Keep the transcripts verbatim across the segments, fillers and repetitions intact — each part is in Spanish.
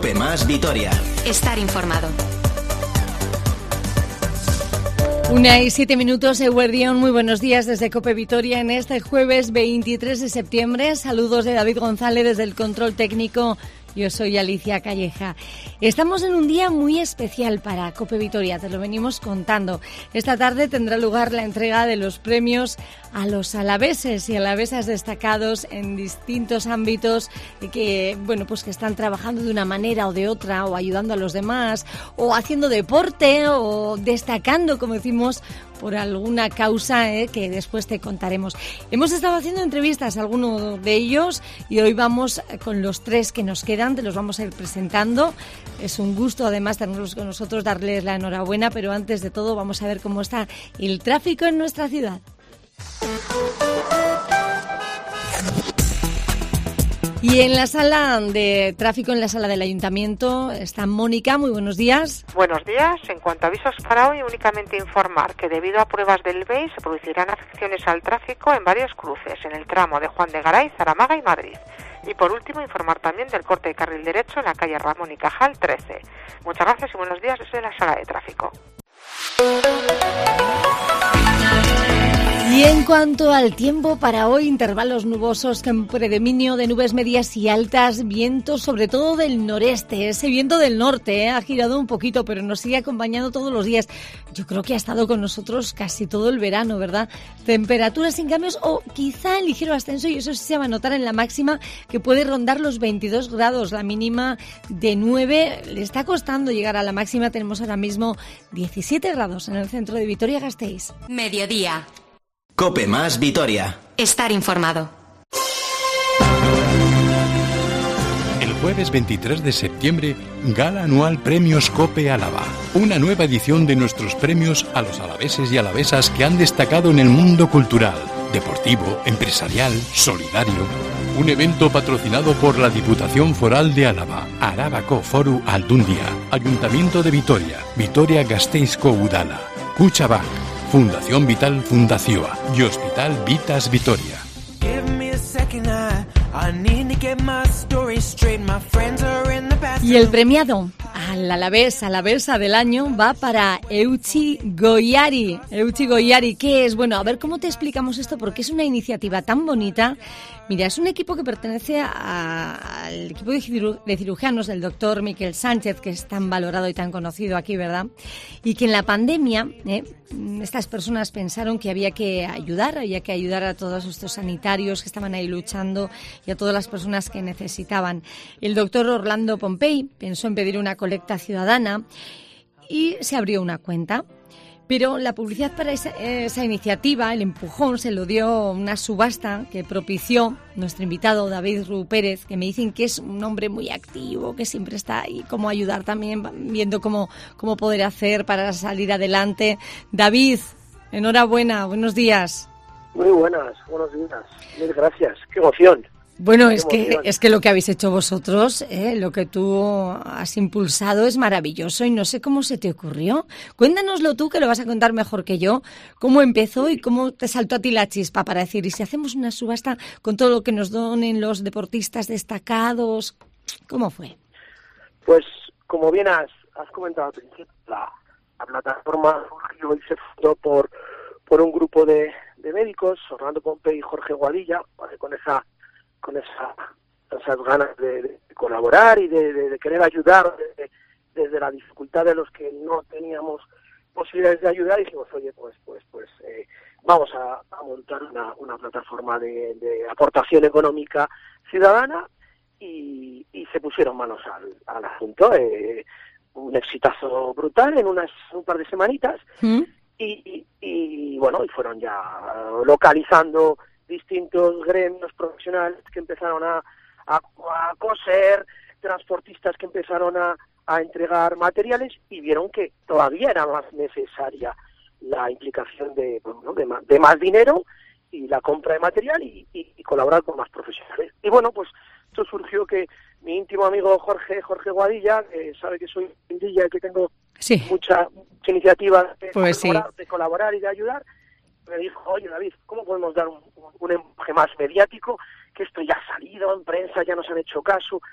COPE más Vitoria. Estar informado. Una y siete minutos, Eguerdión, muy buenos días desde COPE Vitoria en este jueves veintitrés de septiembre. Saludos de David González desde el control técnico. Yo soy Alicia Calleja. Estamos en un día muy especial para COPE Vitoria, te lo venimos contando. Esta tarde tendrá lugar la entrega de los premios a los alaveses y alavesas destacados en distintos ámbitos que, bueno, pues que están trabajando de una manera o de otra, o ayudando a los demás, o haciendo deporte, o destacando, como decimos, por alguna causa eh, que después te contaremos. Hemos estado haciendo entrevistas a algunos de ellos y hoy vamos con los tres que nos quedan, te los vamos a ir presentando. Es un gusto además tenerlos con nosotros, darles la enhorabuena, pero antes de todo vamos a ver cómo está el tráfico en nuestra ciudad. Y en la sala de tráfico, en la sala del Ayuntamiento, está Mónica. Muy buenos días. Buenos días. En cuanto a avisos para hoy, únicamente informar que debido a pruebas del B E I se producirán afecciones al tráfico en varios cruces, en el tramo de Juan de Garay, Zaramaga y Madrid. Y por último, informar también del corte de carril derecho en la calle Ramón y Cajal trece. Muchas gracias y buenos días desde la sala de tráfico. Y en cuanto al tiempo para hoy, intervalos nubosos con predominio de nubes medias y altas, viento sobre todo del noreste. Ese viento del norte eh, ha girado un poquito, pero nos sigue acompañando todos los días. Yo creo que ha estado con nosotros casi todo el verano, ¿verdad? Temperaturas sin cambios o quizá en ligero ascenso, y eso sí se va a notar en la máxima, que puede rondar los veintidós grados. La mínima de nueve, le está costando llegar a la máxima. Tenemos ahora mismo diecisiete grados en el centro de Vitoria-Gasteiz. Mediodía. COPE más Vitoria. Estar informado. El jueves veintitrés de septiembre, Gala Anual Premios COPE Álava. Una nueva edición de nuestros premios a los alaveses y alavesas que han destacado en el mundo cultural, deportivo, empresarial, solidario. Un evento patrocinado por la Diputación Foral de Álava, Arabako Foru Aldundia, Ayuntamiento de Vitoria, Vitoria-Gasteizko Udala, Kutxabank, Fundación Vital Fundazioa y Hospital Vitas Vitoria. Y el premiado al alavés, alavesa del año va para Eutsi Goiari. Eutsi Goiari, ¿qué es? Bueno, a ver cómo te explicamos esto, porque es una iniciativa tan bonita. Mira, es un equipo que pertenece a, al equipo de, ciru, de cirujanos del doctor Miquel Sánchez, que es tan valorado y tan conocido aquí, ¿verdad? Y que en la pandemia eh, estas personas pensaron que había que ayudar, había que ayudar a todos estos sanitarios que estaban ahí luchando y a todas las personas que necesitaban. El doctor Orlando Pompey pensó en pedir una colecta ciudadana y se abrió una cuenta. Pero la publicidad para esa, esa iniciativa, el empujón, se lo dio una subasta que propició nuestro invitado David Ru Pérez, que me dicen que es un hombre muy activo, que siempre está ahí, como ayudar también, viendo cómo, cómo poder hacer para salir adelante. David, enhorabuena, buenos días. Muy buenas, buenos días, mil gracias, qué emoción. Bueno, es que es que lo que habéis hecho vosotros, eh, lo que tú has impulsado es maravilloso y no sé cómo se te ocurrió. Cuéntanoslo tú, que lo vas a contar mejor que yo, cómo empezó y cómo te saltó a ti la chispa para decir, ¿y si hacemos una subasta con todo lo que nos donen los deportistas destacados? ¿Cómo fue? Pues, como bien has, has comentado al principio, la, la plataforma surgió y se fundó por, por un grupo de, de médicos, Orlando Pompey y Jorge Guadilla, ¿vale? con esa... con esa, esas ganas de, de colaborar y de, de, de querer ayudar desde, desde la dificultad de los que no teníamos posibilidades de ayudar, y dijimos, oye, pues pues pues eh, vamos a, a montar una, una plataforma de, de aportación económica ciudadana, y, y se pusieron manos al, al asunto. Eh, un exitazo brutal en unas un par de semanitas, ¿Mm? y, y, y bueno, y fueron ya localizando distintos gremios profesionales que empezaron a, a, a coser, transportistas que empezaron a, a entregar materiales, y vieron que todavía era más necesaria la implicación de, bueno, de, más, de más dinero y la compra de material y, y, y colaborar con más profesionales. Y bueno, pues esto surgió que mi íntimo amigo Jorge, Jorge Guadilla, que sabe que soy indilla y que tengo sí. mucha, mucha iniciativa de, pues colaborar, sí. de colaborar y de ayudar, me dijo, oye David, ¿cómo podemos dar un, un empuje más mediático? Que esto ya ha salido en prensa, ya nos han hecho caso.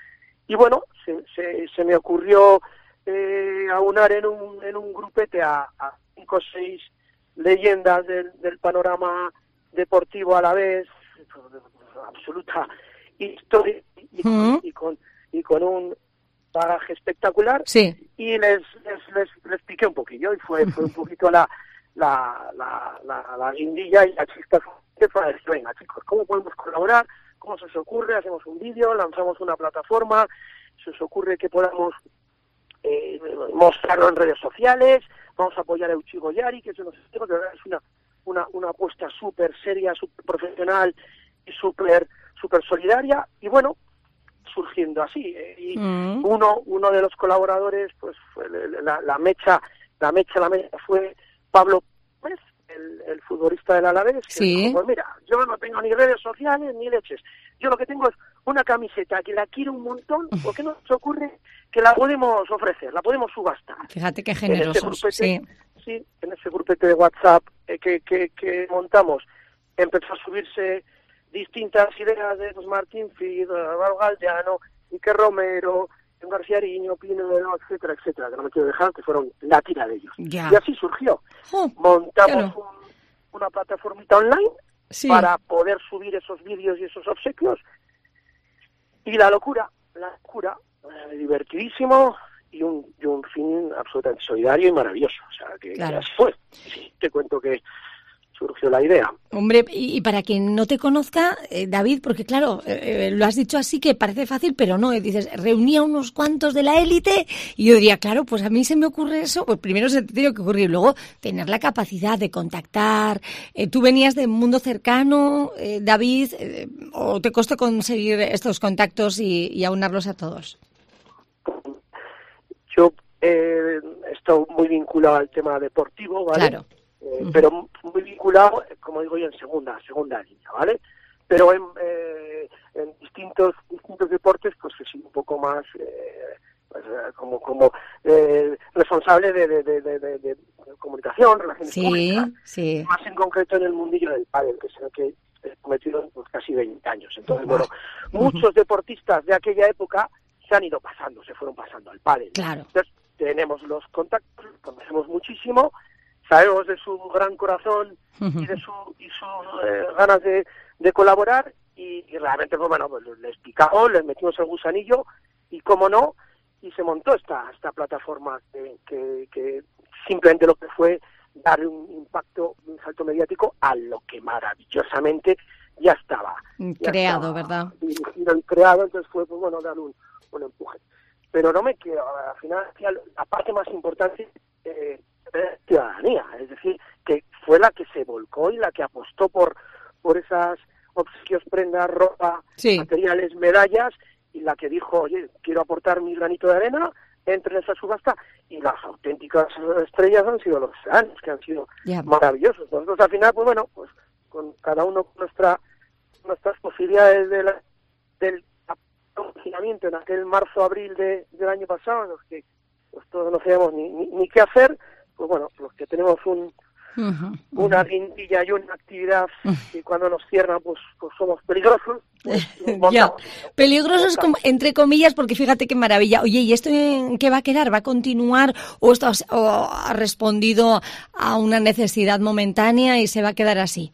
y bueno, se, se, se me ocurrió eh, aunar en un, en un grupete a, a cinco o seis leyendas del, del panorama deportivo a la vez, absoluta historia, y, uh-huh. y, con, y con un bagaje espectacular, sí. y les, les, les, les piqué un poquillo, y fue, fue un poquito la, la, la, la, la guindilla y la chispa para decir, venga chicos, ¿cómo podemos colaborar? ¿Cómo se os ocurre? Hacemos un vídeo, lanzamos una plataforma, se os ocurre que podamos eh, mostrarlo en redes sociales, vamos a apoyar a Eutsi Goiari, que eso no sé, de verdad es una, una, una apuesta súper seria, súper profesional y súper súper solidaria, y bueno, surgiendo así. Eh, y mm. uno uno de los colaboradores, pues fue la, la mecha, la mecha, la mecha fue Pablo Pérez, el, el futbolista del Alavés, que sí. dijo, pues mira, yo no tengo ni redes sociales ni leches, yo lo que tengo es una camiseta que la quiero un montón, ¿por qué no se ocurre que la podemos ofrecer, la podemos subastar? Fíjate qué generosos, sí. Sí, en ese grupete de WhatsApp eh, que, que, que montamos empezó a subirse distintas ideas de pues, Martín Fid, Álvaro Galdeano, Iker Romero, García Ariño, Pinero, etcétera, etcétera, que no me quiero dejar, que fueron la tira de ellos. Ya. Y así surgió. Oh, Montamos claro. un, una plataformita online sí. para poder subir esos vídeos y esos obsequios. Y la locura, la locura, eh, divertidísimo y un, y un fin absolutamente solidario y maravilloso. O sea, que, claro. que así fue. Sí, te cuento que surgió la idea. Hombre, y, y para quien no te conozca, eh, David, porque claro, eh, lo has dicho así que parece fácil, pero no, eh, dices, reunía unos cuantos de la élite, y yo diría, claro, pues a mí se me ocurre eso, pues primero se te tiene que ocurrir, luego tener la capacidad de contactar. Eh, ¿Tú venías de mundo cercano, eh, David, eh, o te costó conseguir estos contactos y, y aunarlos a todos? Yo eh, estoy muy vinculado al tema deportivo, ¿vale? Claro. Eh, uh-huh. Pero muy vinculado, como digo yo, en segunda segunda línea, ¿vale? Pero en, eh, en distintos distintos deportes, pues que soy un poco más eh, pues, como como eh, responsable de, de, de, de, de, de comunicación, relaciones sí, públicas, sí. más en concreto en el mundillo del pádel, que es el que he cometido pues, casi veinte años. Entonces, bueno, uh-huh. muchos deportistas de aquella época se han ido pasando, se fueron pasando al pádel. Claro. Entonces, tenemos los contactos, conocemos muchísimo, sabemos de su gran corazón y de su y sus eh, ganas de, de colaborar y, y realmente pues bueno pues les picamos, les metimos el gusanillo y cómo no, y se montó esta esta plataforma que, que, que simplemente lo que fue dar un impacto, un salto mediático a lo que maravillosamente ya estaba ya creado, estaba ¿verdad? Dirigido y creado, entonces fue pues bueno dar un, un empuje. Pero no me quiero, al final la parte más importante eh, ciudadanía, es decir, que fue la que se volcó y la que apostó por por esas obsequios, prendas, ropa, sí. materiales, medallas, y la que dijo, oye, quiero aportar mi granito de arena, entre en esa subasta, y las auténticas estrellas han sido los años, que han sido yeah. maravillosos. Nosotros al final, pues bueno, pues con cada uno con nuestra, nuestras posibilidades de la, del confinamiento en aquel marzo-abril de, del año pasado, en los que pues todos no sabíamos ni, ni, ni qué hacer, pues bueno, los que tenemos un uh-huh, una guindilla y una actividad uh-huh. y cuando nos cierran pues, pues somos peligrosos. Pues, ya, peligrosos como, entre comillas, porque fíjate qué maravilla. Oye, ¿y esto en qué va a quedar? ¿Va a continuar o esto ha, o ha respondido a una necesidad momentánea y se va a quedar así?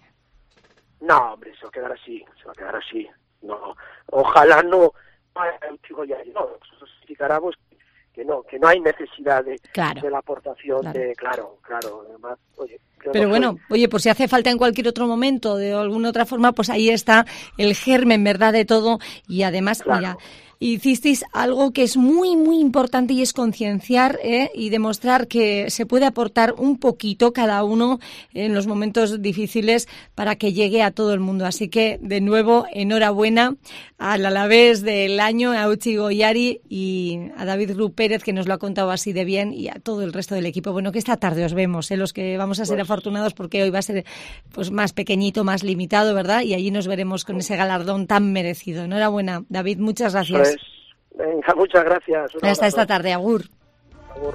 No, hombre, se va a quedar así, se va a quedar así. No, ojalá no, no, ya, no, eso significará pues que no, que no hay necesidad de, claro, de la aportación claro. de, claro, claro, además, oye. Pero no bueno, soy... oye, pues si hace falta en cualquier otro momento, de alguna otra forma, pues ahí está el germen, ¿verdad?, de todo. Y además, claro. mira, hicisteis algo que es muy, muy importante y es concienciar ¿eh? y demostrar que se puede aportar un poquito cada uno en los momentos difíciles para que llegue a todo el mundo. Así que, de nuevo, enhorabuena al Alavés del año, a Eutsi Goiari y a David Ru Pérez, que nos lo ha contado así de bien, y a todo el resto del equipo. Bueno, que esta tarde os vemos, ¿eh? Los que vamos a ser pues... afortunados, porque hoy va a ser pues más pequeñito, más limitado, ¿verdad? Y allí nos veremos con ese galardón tan merecido. Enhorabuena, David, muchas gracias. Pues, venga, muchas gracias. Un Hasta abrazo. Esta tarde, agur. Agur.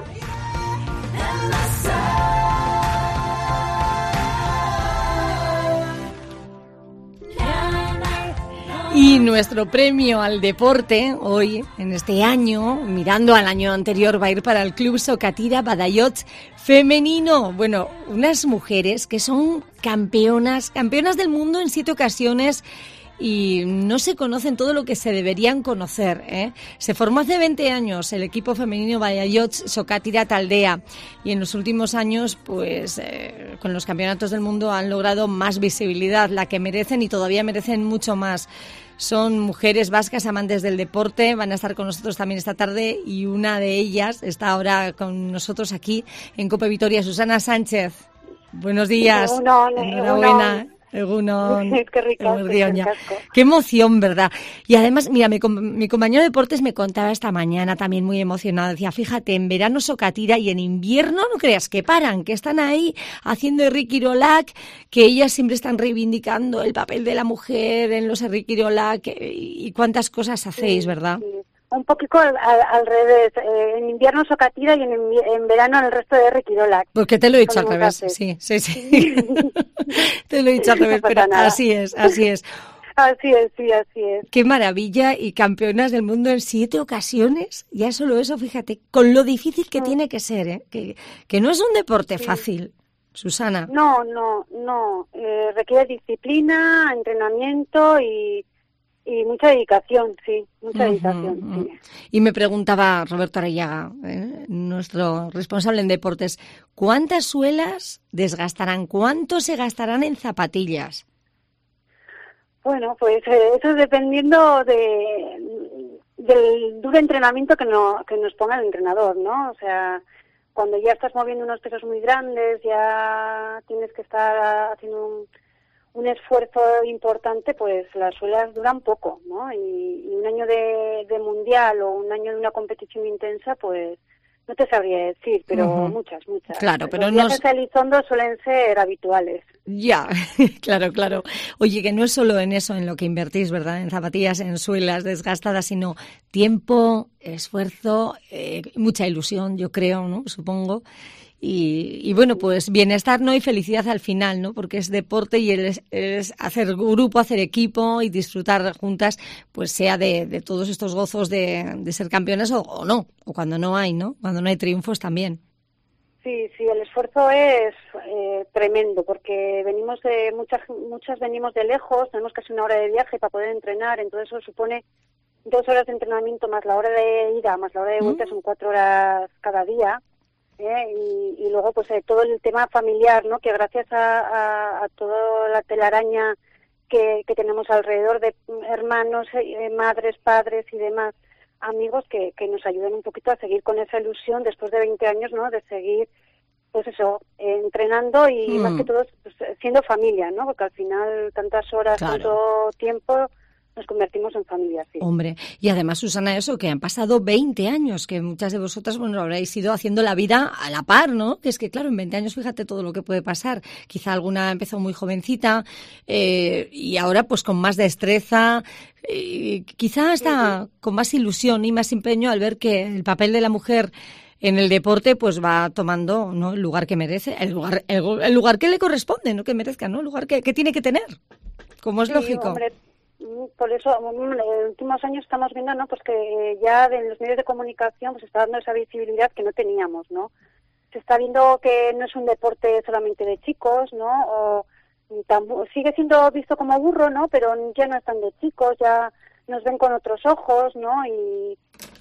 Y nuestro premio al deporte hoy, en este año, mirando al año anterior, va a ir para el Club Sokatira Badajoz femenino. Bueno, unas mujeres que son campeonas, campeonas del mundo en siete ocasiones y no se conocen todo lo que se deberían conocer, ¿eh? Se formó hace veinte años el equipo femenino Badajoz Sokatira Taldea y en los últimos años, pues eh, con los campeonatos del mundo han logrado más visibilidad, la que merecen y todavía merecen mucho más. Son mujeres vascas amantes del deporte, van a estar con nosotros también esta tarde y una de ellas está ahora con nosotros aquí en Cope Vitoria, Susana Sánchez. Buenos días. Uno, Enhorabuena. Uno. Egunon. Qué rico. Qué emoción, ¿verdad? Y además, mira, mi, mi compañero de deportes me contaba esta mañana también muy emocionado. Decía, fíjate, en verano Sokatira y en invierno no creas que paran, que están ahí haciendo Herrikirolak, que ellas siempre están reivindicando el papel de la mujer en los Herrikirolak y, y cuántas cosas hacéis, sí, ¿verdad? Sí. Un poquito al, al, al revés, eh, en invierno Sokatira y en, en verano el resto de Herrikirolak. Porque te lo he dicho al revés, sí, sí, sí. Te lo he dicho al revés, no pero nada. Así es, así es. Así es, sí, así es. Qué maravilla, y campeonas del mundo en siete ocasiones, ya solo eso, fíjate, con lo difícil que mm. tiene que ser, ¿eh? que, que no es un deporte sí. fácil, Susana. No, no, no, eh, requiere disciplina, entrenamiento y... Y mucha dedicación, sí, mucha uh-huh, dedicación. Uh-huh. Sí. Y me preguntaba Roberto Arellaga, ¿eh? nuestro responsable en deportes, ¿cuántas suelas desgastarán? ¿Cuánto se gastarán en zapatillas? Bueno, pues eh, eso es dependiendo de, del duro entrenamiento que, no, que nos ponga el entrenador, ¿no? O sea, cuando ya estás moviendo unos pesos muy grandes, ya tienes que estar haciendo un... un esfuerzo importante, pues las suelas duran poco, ¿no? Y, y un año de, de mundial o un año de una competición intensa, pues no te sabría decir, pero uh-huh. muchas, muchas. Claro, pero los viajes no... a Elizondo suelen ser habituales. Ya, claro, claro. Oye, que no es solo en eso en lo que invertís, ¿verdad? En zapatillas, en suelas desgastadas, sino tiempo, esfuerzo, eh, mucha ilusión, yo creo, ¿no? Supongo. Y, y bueno, pues bienestar, ¿no? Y felicidad al final, ¿no? Porque es deporte y es, es hacer grupo, hacer equipo y disfrutar juntas, pues sea de, de todos estos gozos de, de ser campeonas o, o no, o cuando no hay, ¿no? Cuando no hay triunfos también. Sí, sí, el esfuerzo es eh, tremendo porque venimos de muchas, muchas venimos de lejos, tenemos casi una hora de viaje para poder entrenar, entonces eso supone dos horas de entrenamiento más la hora de ida, más la hora de vuelta, ¿Mm? Son cuatro horas cada día. ¿Eh? Y, y luego pues eh, todo el tema familiar, ¿no? Que gracias a, a, a toda la telaraña que, que tenemos alrededor de hermanos, eh, madres, padres y demás amigos que, que nos ayudan un poquito a seguir con esa ilusión después de veinte años, ¿no? De seguir, pues eso, eh, entrenando y mm. más que todo pues, siendo familia, ¿no? Porque al final tantas horas, claro. tanto tiempo... nos convertimos en familia, sí. Hombre, y además, Susana, eso, que han pasado veinte años, que muchas de vosotras, bueno, habréis ido haciendo la vida a la par, ¿no? Que es que, claro, en veinte años, fíjate todo lo que puede pasar. Quizá alguna empezó muy jovencita eh, y ahora, pues, con más destreza, eh, quizá hasta sí, sí. con más ilusión y más empeño al ver que el papel de la mujer en el deporte, pues, va tomando, ¿no? El lugar que merece, el lugar el, el lugar que le corresponde, no que merezca, ¿no? El lugar que, que tiene que tener, como es sí, lógico. Hombre. Por eso, en los últimos años estamos viendo, ¿no? Pues que ya en los medios de comunicación pues está dando esa visibilidad que no teníamos, ¿no? Se está viendo que no es un deporte solamente de chicos, ¿no? O tam- sigue siendo visto como burro, ¿no? Pero ya no están de chicos, ya nos ven con otros ojos, ¿no? Y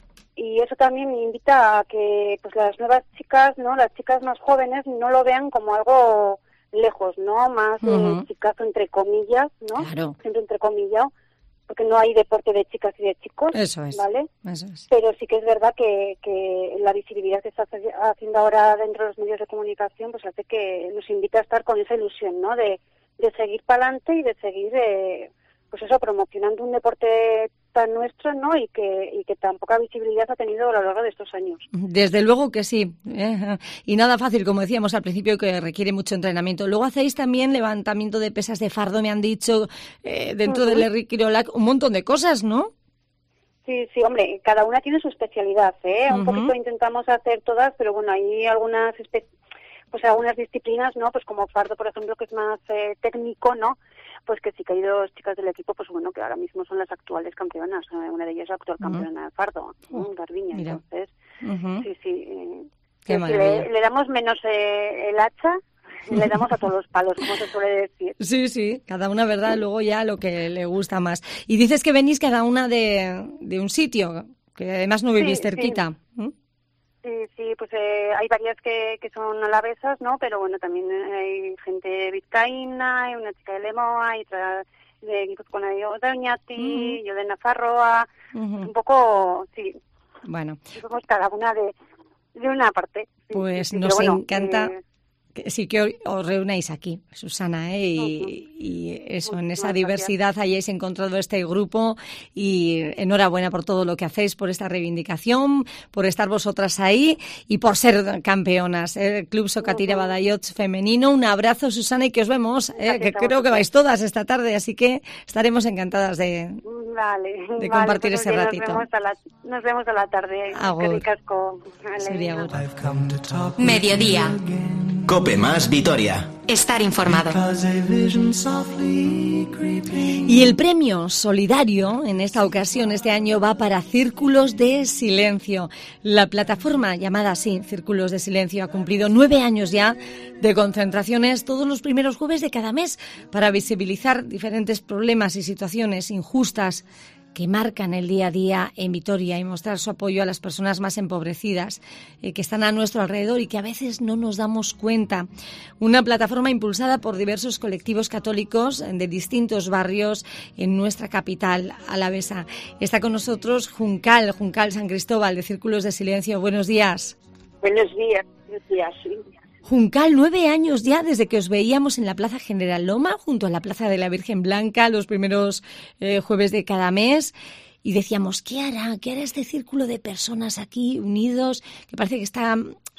y eso también invita a que pues las nuevas chicas, ¿no? Las chicas más jóvenes no lo vean como algo lejos, ¿no? Más uh-huh. eh, chicazo entre comillas, ¿no? Claro. Siempre entre comillas, porque no hay deporte de chicas y de chicos, eso es, ¿vale? Eso es. Pero sí que es verdad que, que la visibilidad que está haciendo ahora dentro de los medios de comunicación, pues hace que nos invita a estar con esa ilusión, ¿no? De, de seguir para adelante y de seguir, eh, pues eso, promocionando un deporte tan nuestro, ¿no? Y que y que tan poca visibilidad ha tenido a lo largo de estos años. Desde luego que sí. ¿eh? Y nada fácil, como decíamos al principio, que requiere mucho entrenamiento. Luego hacéis también levantamiento de pesas de fardo, me han dicho, eh, dentro uh-huh. del Herrikirolak, un montón de cosas, ¿no? Sí, sí, hombre, cada una tiene su especialidad, ¿eh? Uh-huh. Un poquito intentamos hacer todas, pero bueno, hay algunas espe- pues algunas disciplinas, ¿no? Pues como fardo, por ejemplo, que es más eh, técnico, ¿no? pues que sí que hay dos chicas del equipo, pues bueno, que ahora mismo son las actuales campeonas. Una de ellas es la actual campeona uh-huh. de Fardo, uh, Garbiña. Mira. Entonces, uh-huh. sí, sí. Eh, Qué si le, le damos menos eh, el hacha, le damos a todos los palos, como se suele decir. Sí, sí, cada una, ¿verdad? Luego ya lo que le gusta más. Y dices que venís cada una de, de un sitio, que además no vivís sí, cerquita. Sí. ¿Mm? Sí, sí, pues eh, hay varias que, que son alavesas, ¿no? Pero bueno, también hay gente vizcaína, hay una chica de Lemoa, hay otra de Guipúzcoa de Oñati, uh-huh. yo de Nafarroa, uh-huh. un poco, sí. Bueno. Somos cada una de, de una parte. Pues sí, sí, nos bueno, encanta... Eh, Que sí que os reunáis aquí, Susana, ¿eh? y, uh-huh. y eso, en esa diversidad hayáis encontrado este grupo y enhorabuena por todo lo que hacéis, por esta reivindicación, por estar vosotras ahí y por ser campeonas. ¿eh? Club Sokatira uh-huh. Badajoz femenino, un abrazo, Susana, y que os vemos, ¿eh? que creo que vais todas esta tarde, así que estaremos encantadas de, vale, de vale, compartir pues ese nos ratito. Vemos a la, nos vemos a la tarde. Agur. Vale. Mediodía. Cope Más Vitoria. Estar informado. Y el premio solidario en esta ocasión, este año, va para Círculos de Silencio. La plataforma llamada así, Círculos de Silencio, ha cumplido nueve años ya de concentraciones todos los primeros jueves de cada mes para visibilizar diferentes problemas y situaciones injustas que marcan el día a día en Vitoria y mostrar su apoyo a las personas más empobrecidas eh, que están a nuestro alrededor y que a veces no nos damos cuenta. Una plataforma impulsada por diversos colectivos católicos de distintos barrios en nuestra capital alavesa. Está con nosotros Juncal, Juncal San Cristóbal, de Círculos de Silencio. Buenos días. Buenos días, buenos días, Silvia. Juncal, nueve años ya desde que os veíamos en la Plaza General Loma, junto a la Plaza de la Virgen Blanca, los primeros eh, jueves de cada mes. Y decíamos, ¿qué hará? ¿Qué hará este círculo de personas aquí unidos? Que parece que está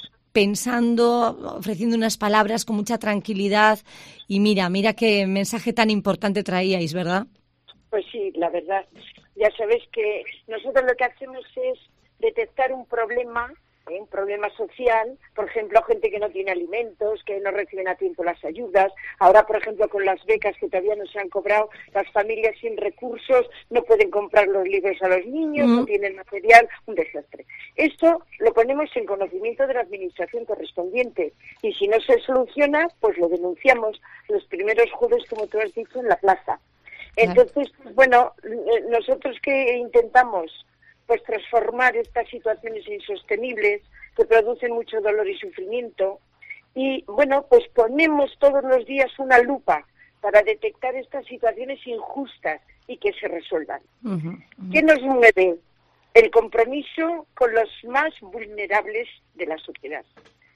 pensando, ofreciendo unas palabras con mucha tranquilidad. Y mira, mira qué mensaje tan importante traíais, ¿verdad? Pues sí, la verdad. Ya sabéis que nosotros lo que hacemos es detectar un problema, ¿eh? un problema social, por ejemplo, gente que no tiene alimentos, que no reciben a tiempo las ayudas. Ahora, por ejemplo, con las becas que todavía no se han cobrado, las familias sin recursos no pueden comprar los libros a los niños, mm. no tienen material, un desastre. Esto lo ponemos en conocimiento de la administración correspondiente y si no se soluciona, pues lo denunciamos los primeros jueves, como tú has dicho, en la plaza. Entonces, pues, bueno, nosotros que intentamos pues transformar estas situaciones insostenibles que producen mucho dolor y sufrimiento y, bueno, pues ponemos todos los días una lupa para detectar estas situaciones injustas y que se resuelvan. Uh-huh, uh-huh. ¿Qué nos mueve? El compromiso con los más vulnerables de la sociedad.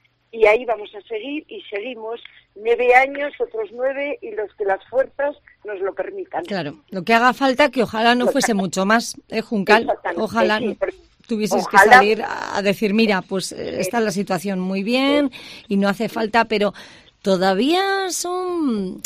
Y ahí vamos a seguir y seguimos nueve años, otros nueve y los que las fuerzas nos lo permitan. Claro, lo que haga falta, que ojalá no fuese mucho más, ¿eh, Juncal? Ojalá sí, tuvieses ojalá. que salir a decir, mira, pues está la situación muy bien y no hace falta, pero todavía son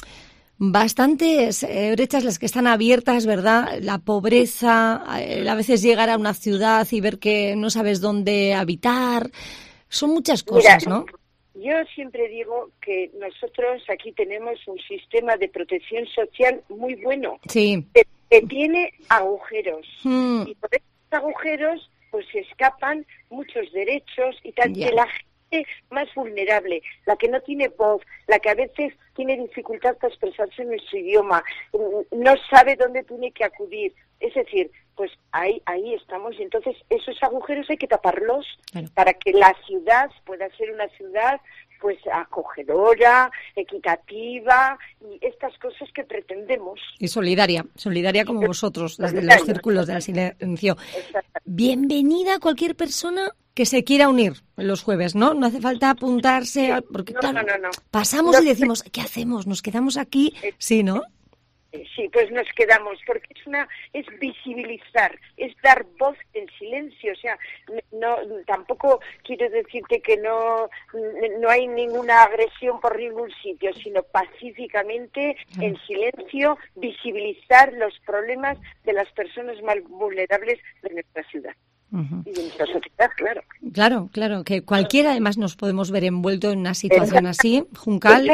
bastantes eh, brechas las que están abiertas, ¿verdad? La pobreza, eh, a veces llegar a una ciudad y ver que no sabes dónde habitar. Son muchas cosas, Mira, ¿no? Yo siempre digo que nosotros aquí tenemos un sistema de protección social muy bueno. Sí. Que, que tiene agujeros. Mm. Y por esos agujeros pues se escapan muchos derechos y tal. Yeah. Que la gente más vulnerable, la que no tiene voz, la que a veces tiene dificultad para expresarse en su idioma, no sabe dónde tiene que acudir. Es decir, pues ahí ahí estamos y entonces esos agujeros hay que taparlos claro. para que la ciudad pueda ser una ciudad pues acogedora, equitativa y estas cosas que pretendemos. Y solidaria, solidaria como vosotros, desde los círculos del silencio. Bienvenida a cualquier persona que se quiera unir los jueves, ¿no? No hace falta apuntarse, sí. porque no, claro, no, no, no. pasamos no, y decimos, ¿qué hacemos? ¿Nos quedamos aquí? Sí, ¿no? Sí, pues nos quedamos, porque es una es visibilizar, es dar voz en silencio, o sea, no tampoco quiero decirte que no no hay ninguna agresión por ningún sitio, sino pacíficamente, en silencio, visibilizar los problemas de las personas más vulnerables de nuestra ciudad. Uh-huh. Y de nuestra sociedad, claro. Claro, claro, que cualquiera además nos podemos ver envuelto en una situación así, Juncal.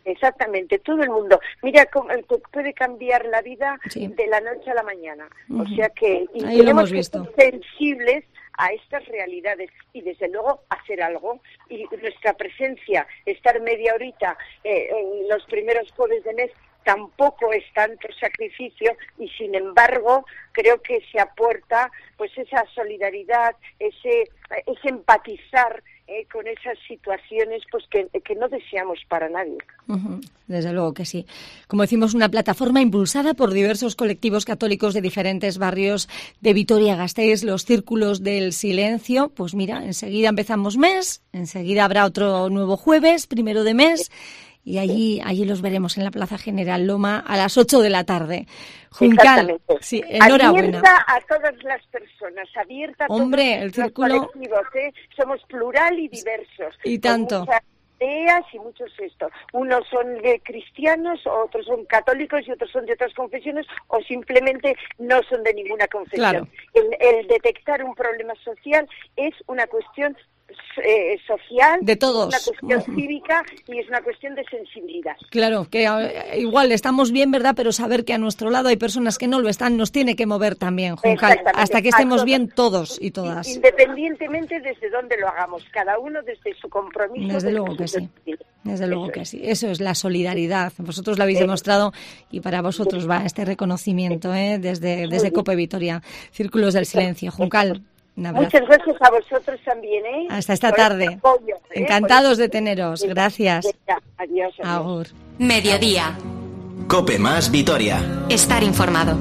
Exactamente, todo el mundo. Mira, cómo puede cambiar la vida sí. de la noche a la mañana. Uh-huh. O sea que y ahí lo hemos que visto. ser sensibles a estas realidades y desde luego hacer algo. Y nuestra presencia, estar media horita eh, en los primeros jueves de mes, tampoco es tanto sacrificio y sin embargo creo que se aporta pues esa solidaridad, ese, ese empatizar eh, con esas situaciones pues que, que no deseamos para nadie. Uh-huh. Desde luego que sí. Como decimos, una plataforma impulsada por diversos colectivos católicos de diferentes barrios de Vitoria-Gasteiz, los Círculos del Silencio. Pues mira, enseguida empezamos mes, enseguida habrá otro nuevo jueves, primero de mes. Y allí allí los veremos en la Plaza General Loma a las ocho de la tarde. Juncal, sí, enhorabuena. Abierta a todas las personas, abierta a Hombre, todos el círculo... los colectivos, ¿eh? Somos plural y diversos. Y tanto. Con muchas ideas y muchos esto. Unos son de cristianos, otros son católicos y otros son de otras confesiones o simplemente no son de ninguna confesión. Claro. El, el detectar un problema social es una cuestión Eh, social, de todos, una cuestión cívica y es una cuestión de sensibilidad. Claro, que eh, igual estamos bien, ¿verdad? Pero saber que a nuestro lado hay personas que no lo están nos tiene que mover también, Juncal, hasta que estemos todos, bien todos y todas. Independientemente desde dónde lo hagamos, cada uno desde su compromiso. Desde, desde luego que sí, desde luego que sí. Eso es la solidaridad. Vosotros lo habéis sí. demostrado y para vosotros va este reconocimiento ¿eh? desde, desde Cope Vitoria. Círculos del Silencio. Juncal. Muchas gracias a vosotros también, ¿eh? Hasta esta tarde. Apoyo, ¿eh? Encantados de teneros. Gracias. Adiós, adiós. Agur. Mediodía. Cope más Vitoria. Estar informado.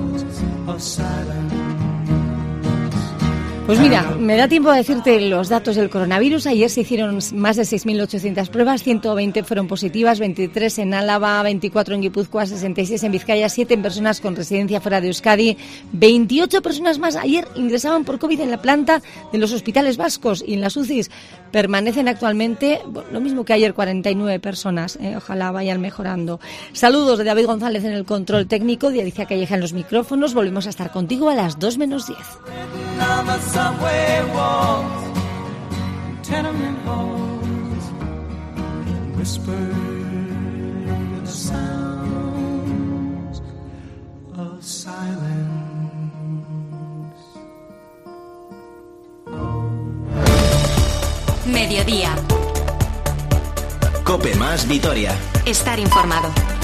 Pues mira, me da tiempo a decirte los datos del coronavirus. Ayer se hicieron más de seis mil ochocientas pruebas, ciento veinte fueron positivas, veintitrés en Álava, veinticuatro en Guipúzcoa, sesenta y seis en Vizcaya, siete en personas con residencia fuera de Euskadi, veintiocho personas más ayer ingresaban por COVID en la planta de los hospitales vascos y en las U C Is permanecen actualmente, bueno, lo mismo que ayer, cuarenta y nueve personas. Eh, ojalá vayan mejorando. Saludos de David González en el control técnico, de Alicia Calleja en los micrófonos. Volvemos a estar contigo a las dos menos diez. Subway walls, tenement halls, and whispered the sounds of silence. Mediodía. Cope más Vitoria. Estar informado.